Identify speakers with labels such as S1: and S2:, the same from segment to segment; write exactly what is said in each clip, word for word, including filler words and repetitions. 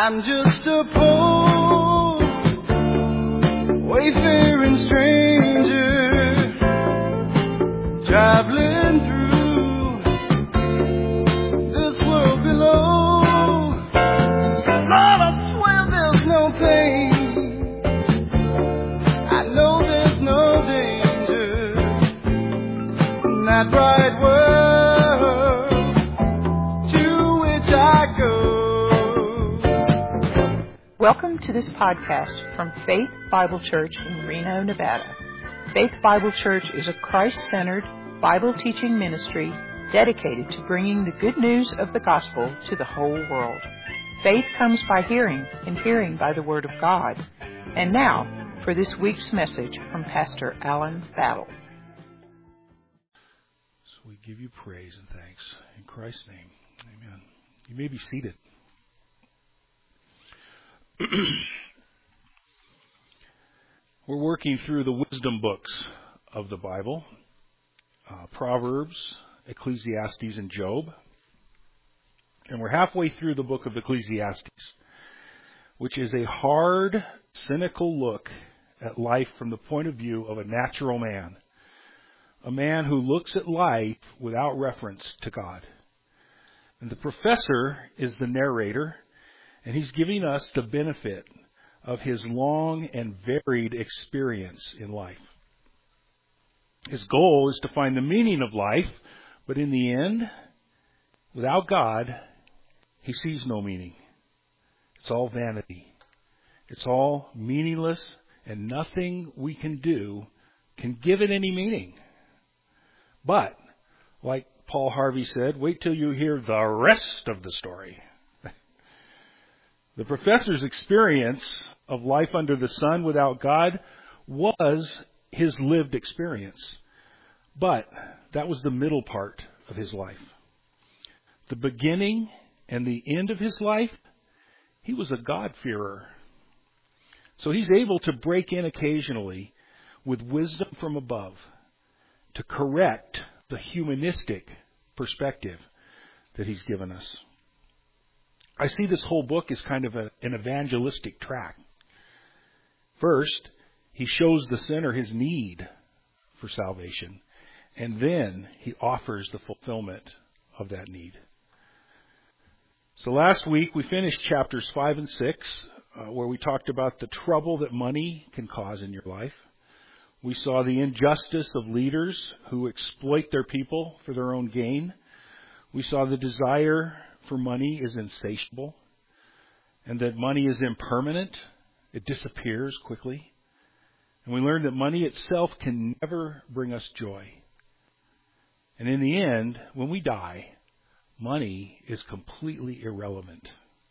S1: I'm just a poor, wayfaring stranger, traveling through this world below. Lord, I swear there's no pain, I know there's no danger in that bright world to which I go.
S2: Welcome to this podcast from Faith Bible Church in Reno, Nevada. Faith Bible Church is a Christ-centered Bible teaching ministry dedicated to bringing the good news of the gospel to the whole world. Faith comes by hearing, and hearing by the Word of God. And now, for this week's message from Pastor Alan Battle.
S3: So we give you praise and thanks in Christ's name. Amen. You may be seated. We're working through the wisdom books of the Bible, uh, Proverbs, Ecclesiastes, and Job. And we're halfway through the book of Ecclesiastes, which is a hard, cynical look at life from the point of view of a natural man, a man who looks at life without reference to God. And the professor is the narrator, and he's giving us the benefit of his long and varied experience in life. His goal is to find the meaning of life, but in the end, without God, he sees no meaning. It's all vanity. It's all meaningless, and nothing we can do can give it any meaning. But, like Paul Harvey said, wait till you hear the rest of the story. The professor's experience of life under the sun without God was his lived experience. But that was the middle part of his life. The beginning and the end of his life, he was a God-fearer. So he's able to break in occasionally with wisdom from above to correct the humanistic perspective that he's given us. I see this whole book as kind of a, an evangelistic track. First, he shows the sinner his need for salvation, and then he offers the fulfillment of that need. So last week we finished chapters five and six, uh, where we talked about the trouble that money can cause in your life. We saw the injustice of leaders who exploit their people for their own gain. We saw the desire for money is insatiable, and that money is impermanent. It disappears quickly. And we learned that money itself can never bring us joy. And in the end, when we die, money is completely irrelevant.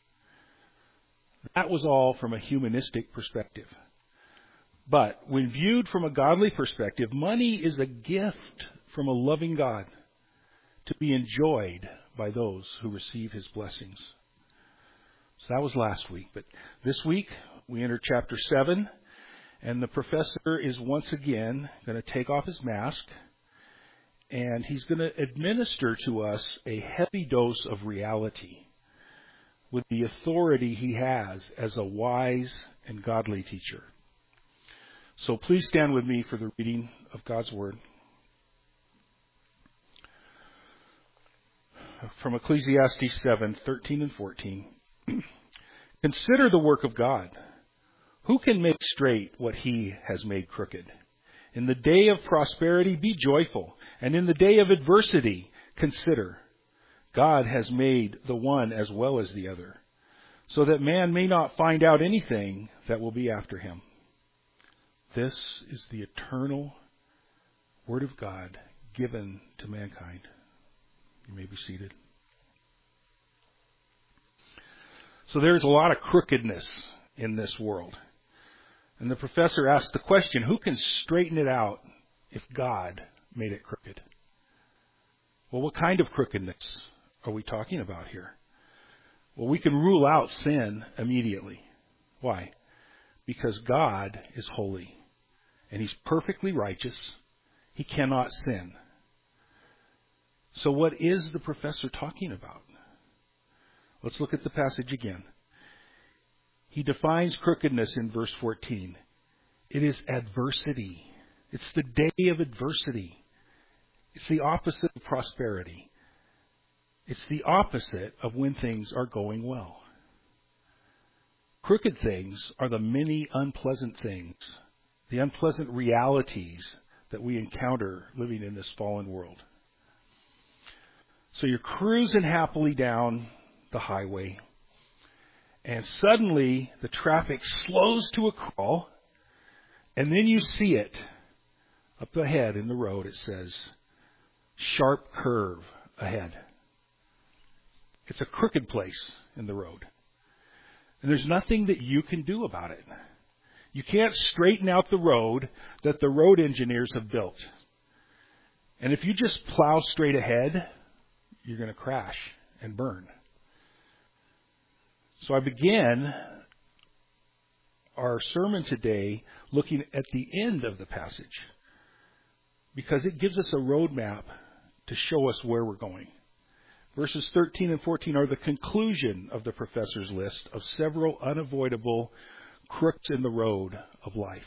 S3: That was all from a humanistic perspective. But when viewed from a godly perspective, money is a gift from a loving God to be enjoyed by those who receive his blessings. So that was last week. But this week, we enter chapter seven, and the professor is once again going to take off his mask, and he's going to administer to us a heavy dose of reality with the authority he has as a wise and godly teacher. So please stand with me for the reading of God's Word. From Ecclesiastes seven, thirteen and fourteen. Consider the work of God. Who can make straight what he has made crooked? In the day of prosperity, be joyful, and in the day of adversity, consider. God has made the one as well as the other, so that man may not find out anything that will be after him. This is the eternal Word of God given to mankind. You may be seated. So there's a lot of crookedness in this world. And the professor asked the question, who can straighten it out if God made it crooked? Well, what kind of crookedness are we talking about here? Well, we can rule out sin immediately. Why? Because God is holy, and he's perfectly righteous. He cannot sin. So what is the professor talking about? Let's look at the passage again. He defines crookedness in verse fourteen. It is adversity. It's the day of adversity. It's the opposite of prosperity. It's the opposite of when things are going well. Crooked things are the many unpleasant things, the unpleasant realities that we encounter living in this fallen world. So you're cruising happily down the highway, and suddenly the traffic slows to a crawl, and then you see it up ahead in the road. It says, sharp curve ahead. It's a crooked place in the road. And there's nothing that you can do about it. You can't straighten out the road that the road engineers have built. And if you just plow straight ahead, you're going to crash and burn. So I begin our sermon today looking at the end of the passage, because it gives us a roadmap to show us where we're going. Verses thirteen and fourteen are the conclusion of the professor's list of several unavoidable crooks in the road of life.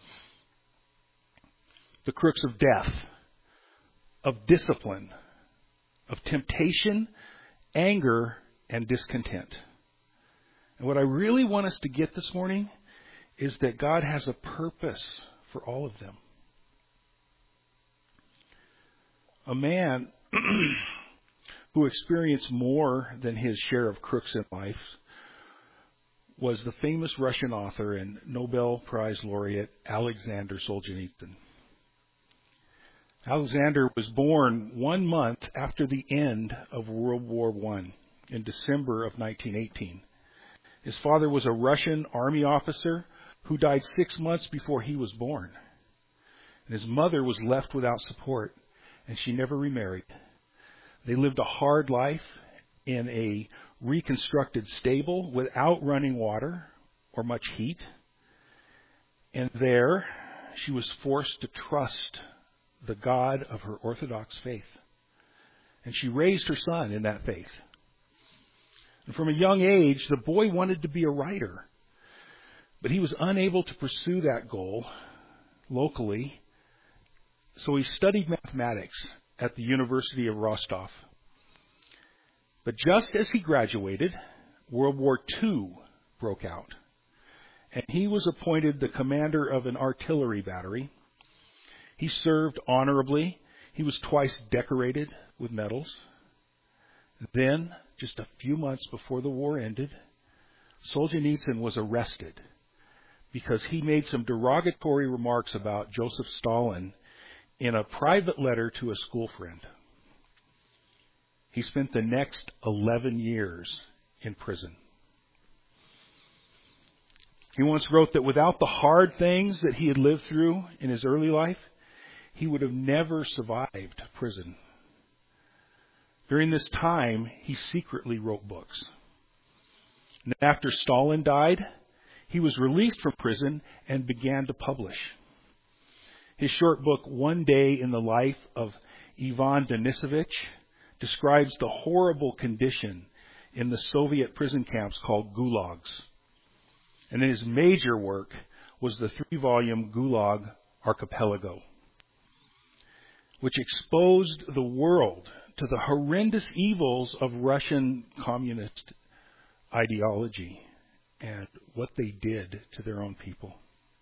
S3: The crooks of death, of discipline, of temptation, anger, and discontent. And what I really want us to get this morning is that God has a purpose for all of them. A man who experienced more than his share of crooks in life was the famous Russian author and Nobel Prize laureate Alexander Solzhenitsyn. Alexander was born one month after the end of World War One in December of nineteen eighteen. His father was a Russian army officer who died six months before he was born. And his mother was left without support, and she never remarried. They lived a hard life in a reconstructed stable without running water or much heat. And there, she was forced to trust the God of her Orthodox faith. And she raised her son in that faith. And from a young age, the boy wanted to be a writer. But he was unable to pursue that goal locally. So he studied mathematics at the University of Rostov. But just as he graduated, World War Two broke out. And he was appointed the commander of an artillery battery. He served honorably. He was twice decorated with medals. Then, just a few months before the war ended, Solzhenitsyn was arrested because he made some derogatory remarks about Joseph Stalin in a private letter to a school friend. He spent the next eleven years in prison. He once wrote that without the hard things that he had lived through in his early life, he would have never survived prison. During this time, he secretly wrote books. And after Stalin died, he was released from prison and began to publish. His short book, One Day in the Life of Ivan Denisovich, describes the horrible condition in the Soviet prison camps called gulags. And then his major work was the three-volume Gulag Archipelago, which exposed the world to the horrendous evils of Russian communist ideology and what they did to their own people.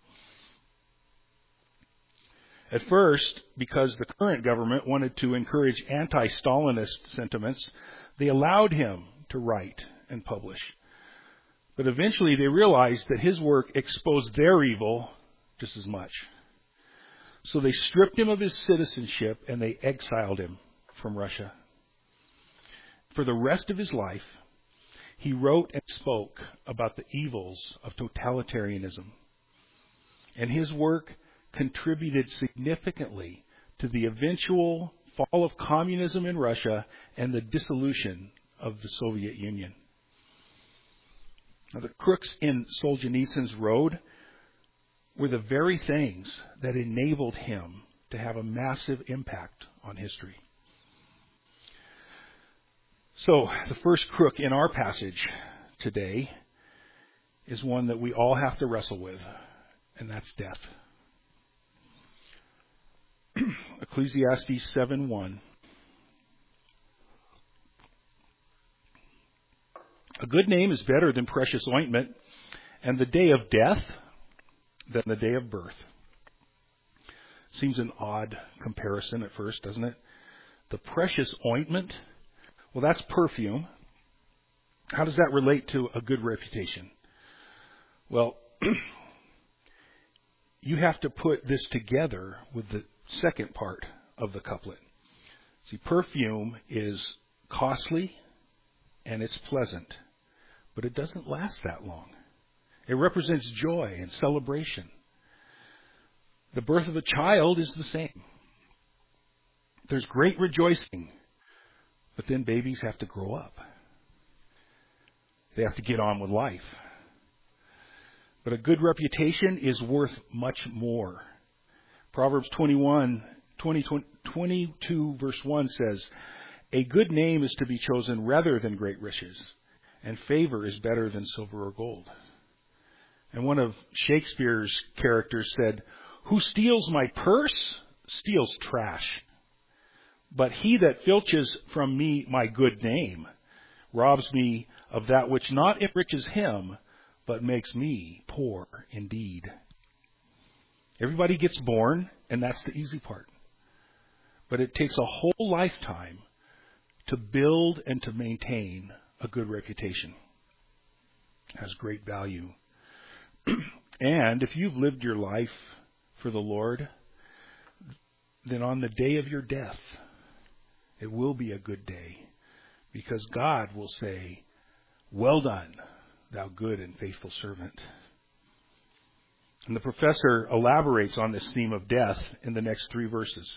S3: At first, because the current government wanted to encourage anti-Stalinist sentiments, they allowed him to write and publish. But eventually they realized that his work exposed their evil just as much. So they stripped him of his citizenship and they exiled him from Russia. For the rest of his life, he wrote and spoke about the evils of totalitarianism. And his work contributed significantly to the eventual fall of communism in Russia and the dissolution of the Soviet Union. Now, the crooks in Solzhenitsyn's road were the very things that enabled him to have a massive impact on history. So, the first crook in our passage today is one that we all have to wrestle with, and that's death. Ecclesiastes seven one. A good name is better than precious ointment, and the day of death than the day of birth. Seems an odd comparison at first, doesn't it? The precious ointment, well, that's perfume. How does that relate to a good reputation? Well, you have to put this together with the second part of the couplet. See, perfume is costly and it's pleasant, but it doesn't last that long. It represents joy and celebration. The birth of a child is the same. There's great rejoicing, but then babies have to grow up. They have to get on with life. But a good reputation is worth much more. Proverbs twenty-one, twenty, twenty-two verse one says, a good name is to be chosen rather than great riches, and favor is better than silver or gold. And one of Shakespeare's characters said, who steals my purse steals trash. But he that filches from me my good name robs me of that which not enriches him, but makes me poor indeed. Everybody gets born, and that's the easy part. But it takes a whole lifetime to build and to maintain a good reputation. It has great value. And if you've lived your life for the Lord, then on the day of your death, it will be a good day, because God will say, well done, thou good and faithful servant. And the professor elaborates on this theme of death in the next three verses.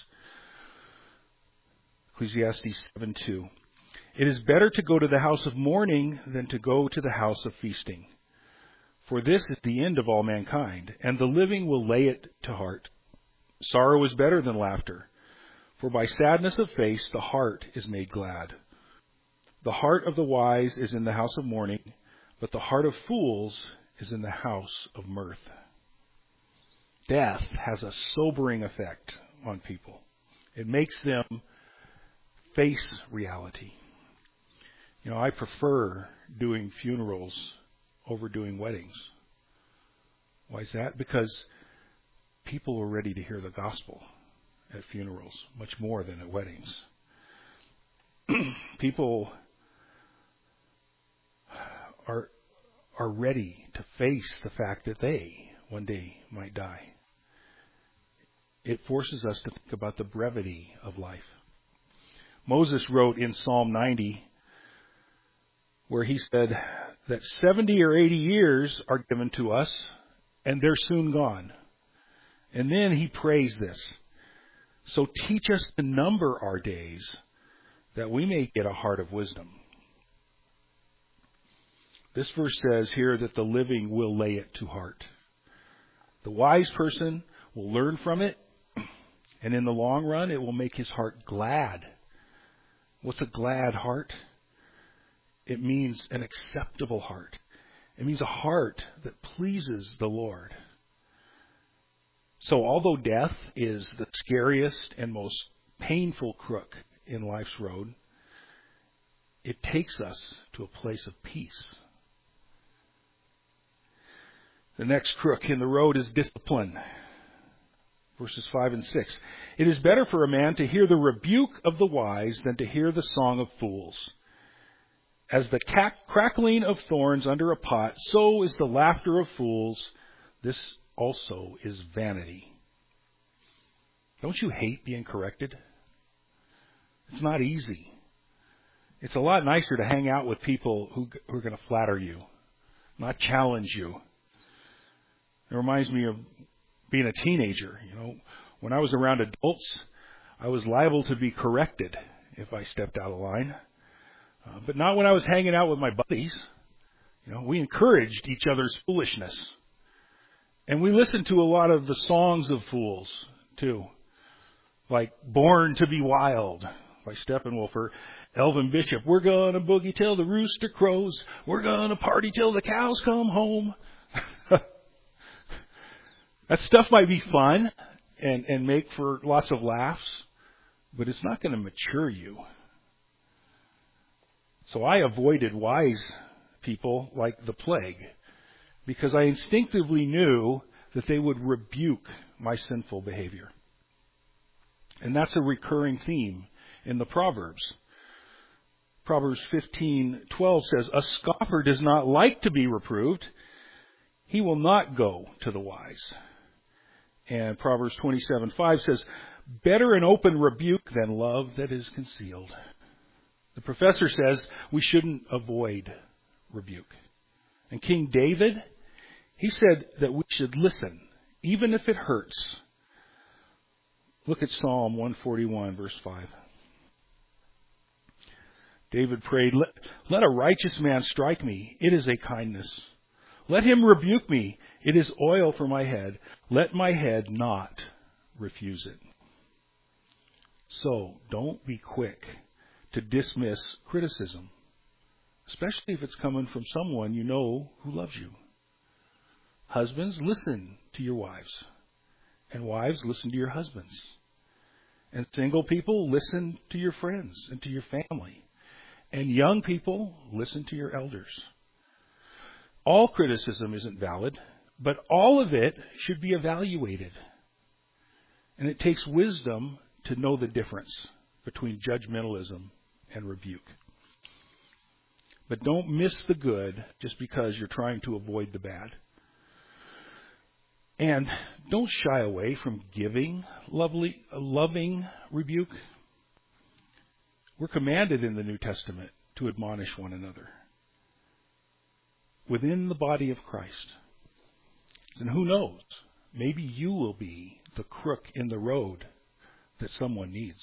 S3: Ecclesiastes seven two. It is better to go to the house of mourning than to go to the house of feasting. For this is the end of all mankind, and the living will lay it to heart. Sorrow is better than laughter, for by sadness of face the heart is made glad. The heart of the wise is in the house of mourning, but the heart of fools is in the house of mirth. Death has a sobering effect on people. It makes them face reality. You know, I prefer doing funerals over doing weddings. Why is that? Because people are ready to hear the gospel at funerals much more than at weddings. People are are ready to face the fact that they one day might die. It forces us to think about the brevity of life. Moses wrote in Psalm ninety, where he said that seventy or eighty years are given to us, and they're soon gone. And then he prays this. So teach us to number our days, that we may get a heart of wisdom. This verse says here that the living will lay it to heart. The wise person will learn from it, and in the long run, it will make his heart glad. What's a glad heart? It means an acceptable heart. It means a heart that pleases the Lord. So although death is the scariest and most painful crook in life's road, it takes us to a place of peace. The next crook in the road is discipline. Verses five and six. It is better for a man to hear the rebuke of the wise than to hear the song of fools. As the cack- crackling of thorns under a pot, so is the laughter of fools. This also is vanity. Don't you hate being corrected? It's not easy. It's a lot nicer to hang out with people who, who are going to flatter you, not challenge you. It reminds me of being a teenager. You know, when I was around adults, I was liable to be corrected if I stepped out of line. Uh, but not when I was hanging out with my buddies. You know, we encouraged each other's foolishness. And we listened to a lot of the songs of fools, too. Like Born to be Wild by Steppenwolf. Elvin Bishop, we're going to boogie till the rooster crows. We're going to party till the cows come home. That stuff might be fun and, and make for lots of laughs, but it's not going to mature you. So I avoided wise people like the plague because I instinctively knew that they would rebuke my sinful behavior. And that's a recurring theme in the Proverbs. Proverbs fifteen twelve says, a scoffer does not like to be reproved. He will not go to the wise. And Proverbs twenty-seven five says, better an open rebuke than love that is concealed. The professor says we shouldn't avoid rebuke. And King David, he said that we should listen, even if it hurts. Look at Psalm one forty-one, verse five. David prayed, let, let a righteous man strike me. It is a kindness. Let him rebuke me. It is oil for my head. Let my head not refuse it. So don't be quick to dismiss criticism, especially if it's coming from someone you know who loves you. Husbands, listen to your wives. And wives, listen to your husbands. And single people, listen to your friends and to your family. And young people, listen to your elders. All criticism isn't valid, but all of it should be evaluated. And it takes wisdom to know the difference between judgmentalism and rebuke. But don't miss the good just because you're trying to avoid the bad. And don't shy away from giving lovely, loving rebuke. We're commanded in the New Testament to admonish one another within the body of Christ. And who knows, maybe you will be the crook in the road that someone needs.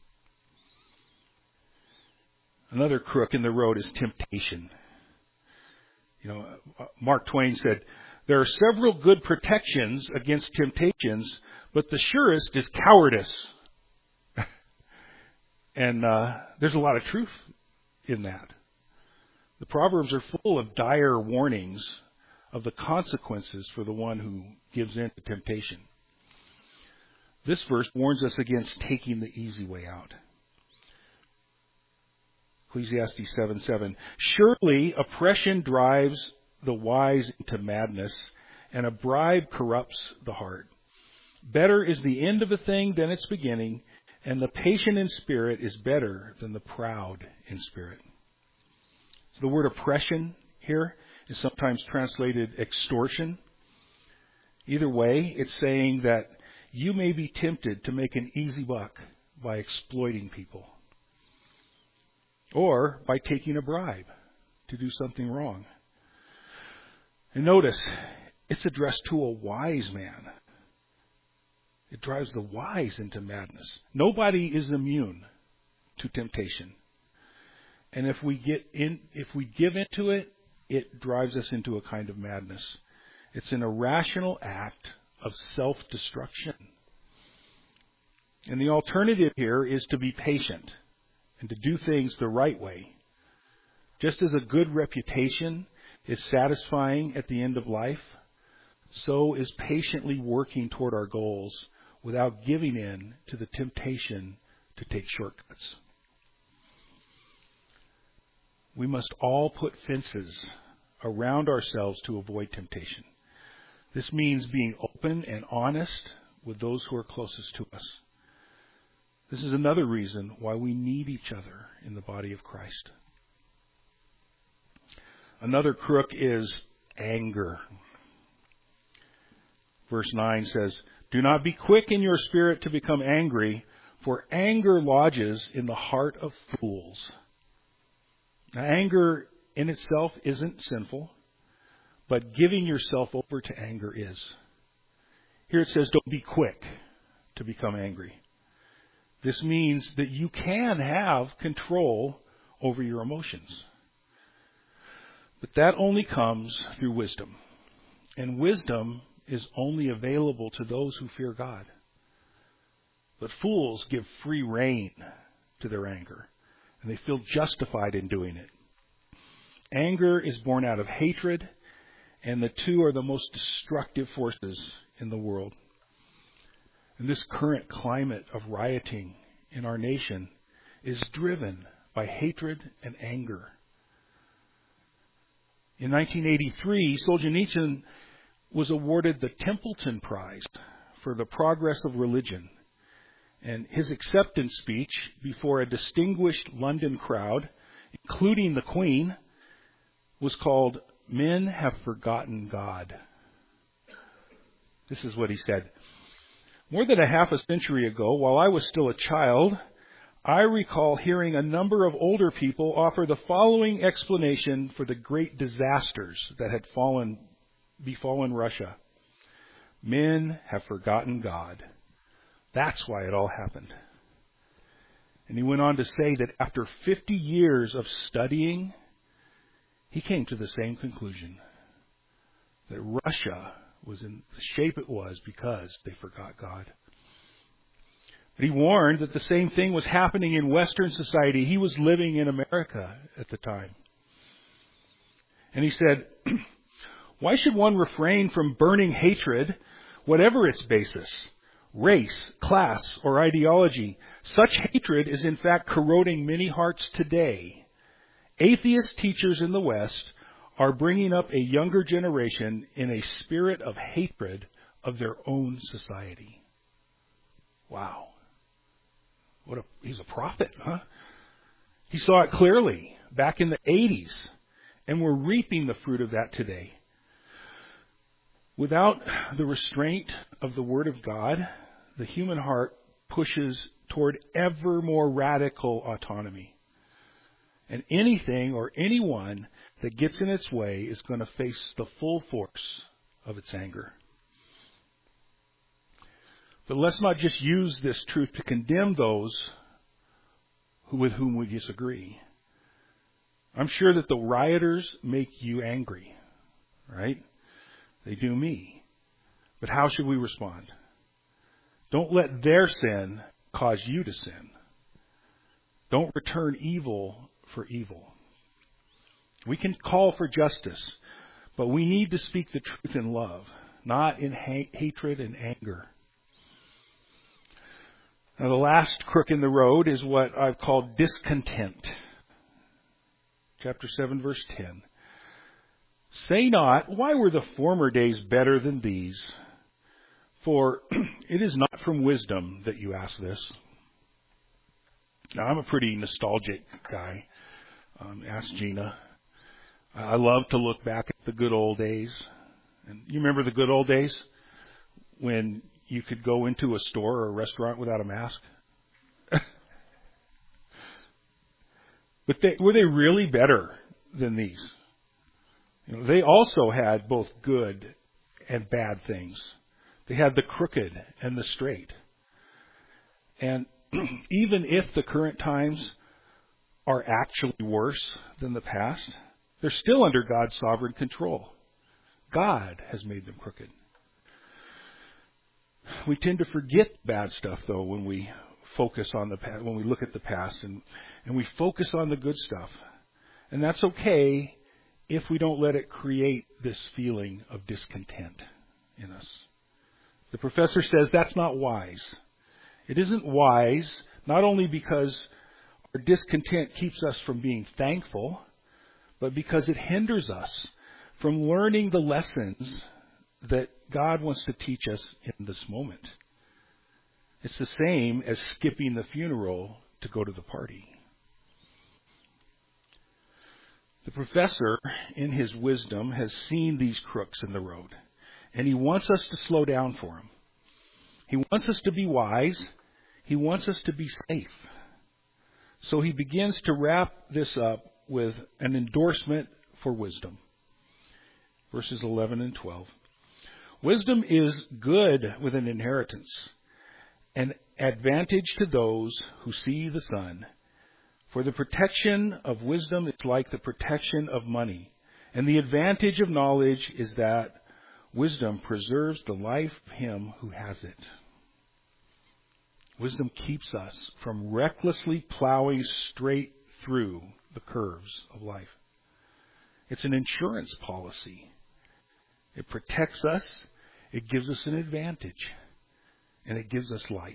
S3: Another crook in the road is temptation. You know, Mark Twain said, there are several good protections against temptations, but the surest is cowardice. And uh, there's a lot of truth in that. The Proverbs are full of dire warnings of the consequences for the one who gives in to temptation. This verse warns us against taking the easy way out. Ecclesiastes seven seven. Surely oppression drives the wise into madness, and a bribe corrupts the heart. Better is the end of a thing than its beginning, and the patient in spirit is better than the proud in spirit. So the word oppression here is sometimes translated extortion. Either way, it's saying that you may be tempted to make an easy buck by exploiting people, or by taking a bribe to do something wrong. And notice, it's addressed to a wise man. It drives the wise into madness. Nobody is immune to temptation. And if we get in, if we give into it, it drives us into a kind of madness. It's an irrational act of self-destruction. And the alternative here is to be patient and to do things the right way. Just as a good reputation is satisfying at the end of life, so is patiently working toward our goals without giving in to the temptation to take shortcuts. We must all put fences around ourselves to avoid temptation. This means being open and honest with those who are closest to us. This is another reason why we need each other in the body of Christ. Another crook is anger. Verse nine says, do not be quick in your spirit to become angry, for anger lodges in the heart of fools. Now, anger in itself isn't sinful, but giving yourself over to anger is. Here it says, don't be quick to become angry. This means that you can have control over your emotions. But that only comes through wisdom. And wisdom is only available to those who fear God. But fools give free rein to their anger and they feel justified in doing it. Anger is born out of hatred, and the two are the most destructive forces in the world. And this current climate of rioting in our nation is driven by hatred and anger. In nineteen eighty-three, Solzhenitsyn was awarded the Templeton Prize for the progress of religion. And his acceptance speech before a distinguished London crowd, including the Queen, was called, "Men Have Forgotten God." This is what he said. More than a half a century ago, while I was still a child, I recall hearing a number of older people offer the following explanation for the great disasters that had fallen, befallen Russia. Men have forgotten God. That's why it all happened. And he went on to say that after fifty years of studying, he came to the same conclusion, that Russia was in the shape it was because they forgot God. But he warned that the same thing was happening in Western society. He was living in America at the time. And he said, why should one refrain from burning hatred, whatever its basis, race, class, or ideology? Such hatred is in fact corroding many hearts today. Atheist teachers in the West are bringing up a younger generation in a spirit of hatred of their own society. Wow. What a, he's a prophet, huh? He saw it clearly back in the eighties, and we're reaping the fruit of that today. Without the restraint of the Word of God, the human heart pushes toward ever more radical autonomy. And anything or anyone that gets in its way is going to face the full force of its anger. But let's not just use this truth to condemn those who, with whom we disagree. I'm sure that the rioters make you angry, right? They do me. But how should we respond? Don't let their sin cause you to sin. Don't return evil for evil. We can call for justice, but we need to speak the truth in love, not in ha- hatred and anger. Now, the last crook in the road is what I've called discontent. Chapter seven, verse ten. Say not, why were the former days better than these? For it is not from wisdom that you ask this. Now, I'm a pretty nostalgic guy. Um, ask Gina. I love to look back at the good old days. And you remember the good old days when you could go into a store or a restaurant without a mask? But they, were they really better than these? You know, they also had both good and bad things. They had the crooked and the straight. And even if the current times are actually worse than the past, they're still under God's sovereign control. God has made them crooked. We tend to forget bad stuff, though, when we focus on the past, when we look at the past, and, and we focus on the good stuff. And that's okay if we don't let it create this feeling of discontent in us. The professor says that's not wise. It isn't wise, not only because our discontent keeps us from being thankful, but because it hinders us from learning the lessons that God wants to teach us in this moment. It's the same as skipping the funeral to go to the party. The professor, in his wisdom, has seen these crooks in the road, and he wants us to slow down for him. He wants us to be wise. He wants us to be safe. So he begins to wrap this up with an endorsement for wisdom. Verses eleven and twelve. Wisdom is good with an inheritance, an advantage to those who see the sun. For the protection of wisdom is like the protection of money. And the advantage of knowledge is that wisdom preserves the life of him who has it. Wisdom keeps us from recklessly plowing straight through the curves of life. It's an insurance policy. It protects us, it gives us an advantage, and it gives us life.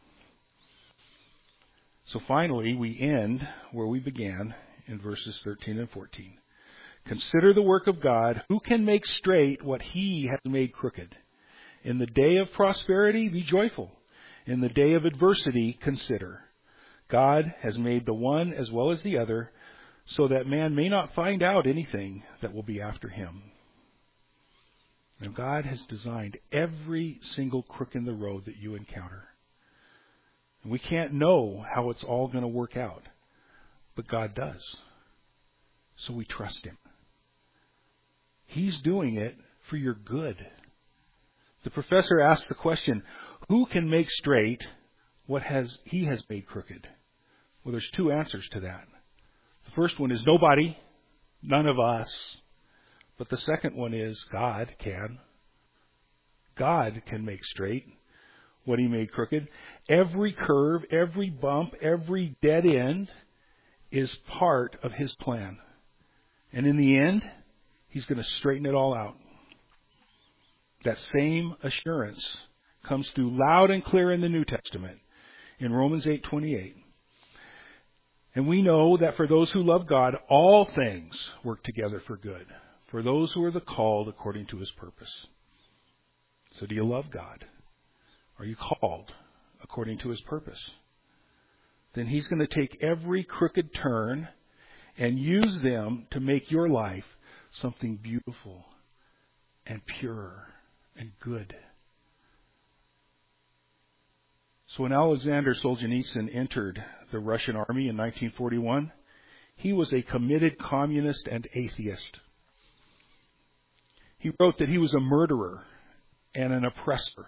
S3: So finally, we end where we began in verses thirteen and fourteen. Consider the work of God, who can make straight what he has made crooked. In the day of prosperity, be joyful. In the day of adversity, consider. God has made the one as well as the other, so that man may not find out anything that will be after him. Now, God has designed every single crook in the road that you encounter. And we can't know how it's all going to work out, but God does. So we trust him. He's doing it for your good. The professor asked the question, who can make straight what has he has made crooked? Well, there's two answers to that. The first one is nobody, none of us. But the second one is God can. God can make straight what he made crooked. Every curve, every bump, every dead end is part of his plan. And in the end, he's going to straighten it all out. That same assurance comes through loud and clear in the New Testament in Romans eight twenty-eight. And we know that for those who love God, all things work together for good, for those who are the called according to his purpose. So do you love God? Are you called according to his purpose? Then he's going to take every crooked turn and use them to make your life something beautiful and pure and good. So when Alexander Solzhenitsyn entered the Russian army in nineteen forty-one, he was a committed communist and atheist. He wrote that he was a murderer and an oppressor.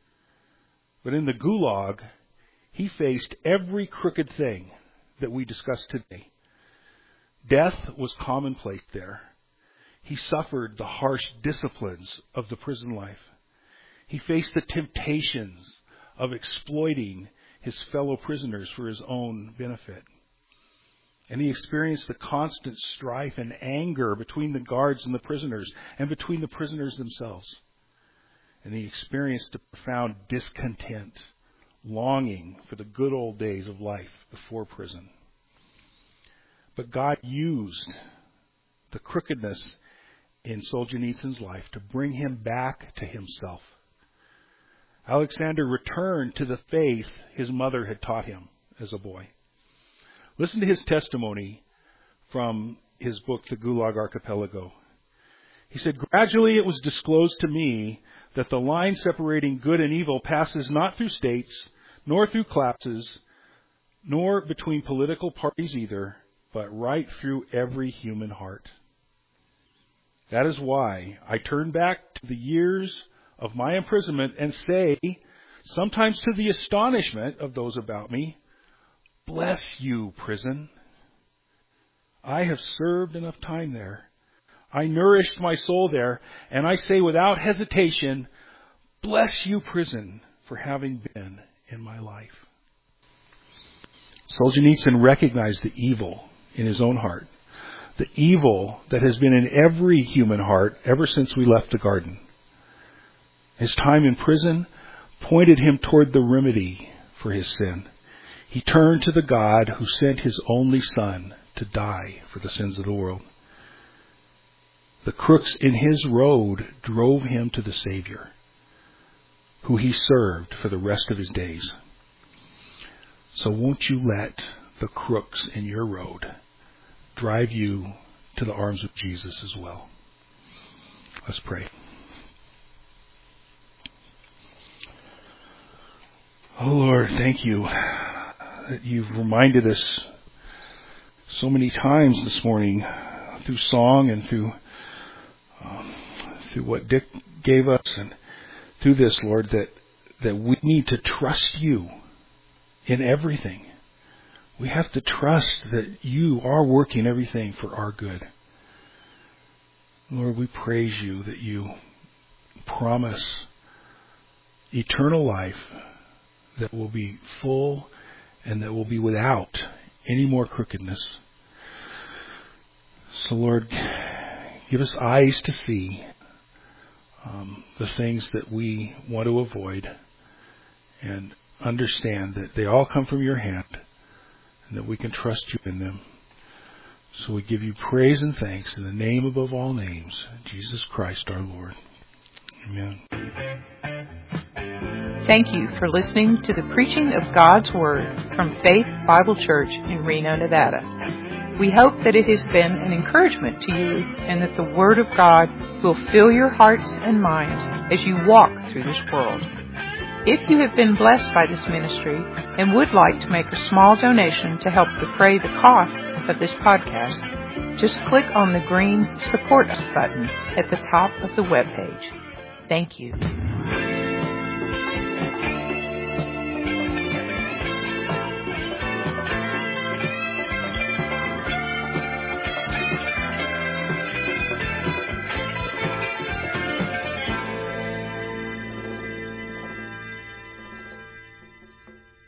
S3: But in the Gulag, he faced every crooked thing that we discussed today. Death was commonplace there. He suffered the harsh disciplines of the prison life. He faced the temptations of exploiting his fellow prisoners for his own benefit. And he experienced the constant strife and anger between the guards and the prisoners, and between the prisoners themselves. And he experienced a profound discontent, longing for the good old days of life before prison. But God used the crookedness in Solzhenitsyn's life to bring him back to himself. Alexander returned to the faith his mother had taught him as a boy. Listen to his testimony from his book, The Gulag Archipelago. He said, gradually it was disclosed to me that the line separating good and evil passes not through states, nor through classes, nor between political parties either, but right through every human heart. That is why I turn back to the years of my imprisonment and say, sometimes to the astonishment of those about me, bless you, prison. I have served enough time there. I nourished my soul there, and I say without hesitation, bless you, prison, for having been in my life. Solzhenitsyn recognized the evil in his own heart, the evil that has been in every human heart ever since we left the garden. His time in prison pointed him toward the remedy for his sin. He turned to the God who sent his only Son to die for the sins of the world. The crooks in his road drove him to the Savior, who he served for the rest of his days. So won't you let the crooks in your road drive you to the arms of Jesus as well? Let's pray. Oh Lord, thank you that you've reminded us so many times this morning through song and through um, through what Dick gave us and through this, Lord, that, that we need to trust you in everything. We have to trust that you are working everything for our good. Lord, we praise you that you promise eternal life that will be full and that will be without any more crookedness. So, Lord, give us eyes to see um, the things that we want to avoid, and understand that they all come from your hand and that we can trust you in them. So we give you praise and thanks in the name above all names, Jesus Christ our Lord. Amen.
S2: Thank you for listening to the preaching of God's Word from Faith Bible Church in Reno, Nevada. We hope that it has been an encouragement to you and that the Word of God will fill your hearts and minds as you walk through this world. If you have been blessed by this ministry and would like to make a small donation to help defray the costs of this podcast, just click on the green Support Us button at the top of the webpage. Thank you.